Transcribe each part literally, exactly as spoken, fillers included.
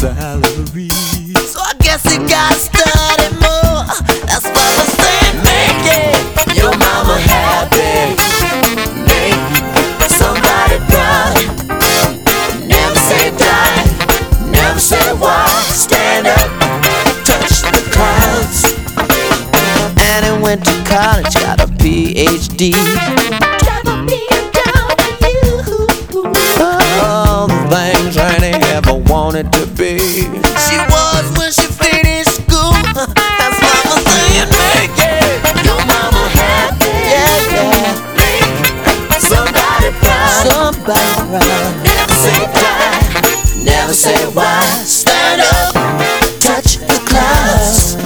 salary. So I guess you gotta study more. That's what I'm saying. Make it your mama happy. Make somebody proud. Never say die. Never say why. Stand up, touch the clouds. And he went to college, got a P H D. Driving me down to you. All the things I ain't ever wanted to be. She was when she finished school. That's mama saying, make it your mama happy. Yeah, yeah. Make somebody proud. Somebody proud. Never say die. Never say why. Stand up, touch the clouds.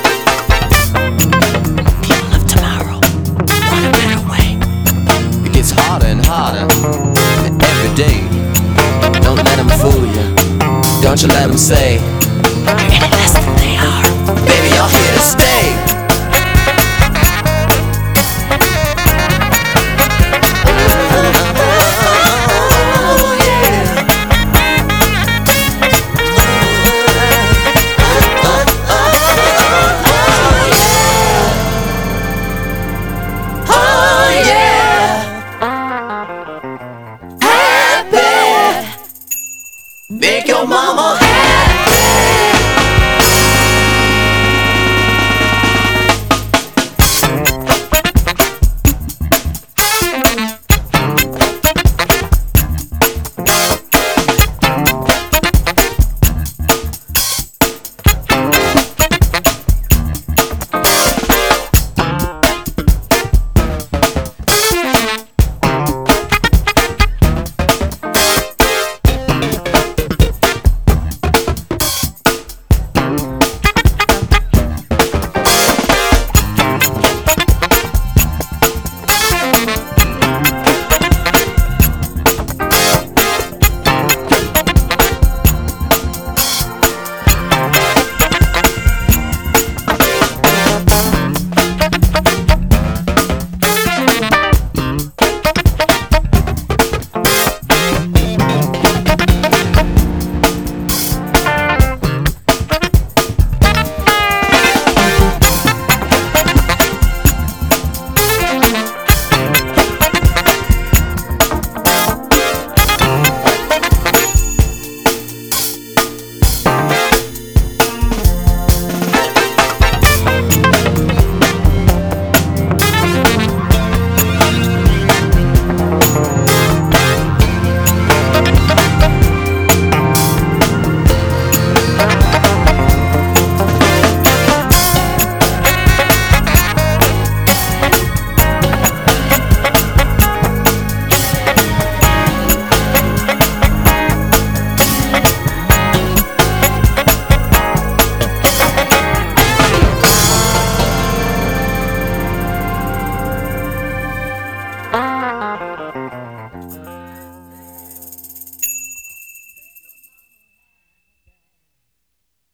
People of tomorrow want a better way. It gets harder and harder every day. Don't let them fool you. Don't you let them say you're any less than they are. Baby, you're here to stay.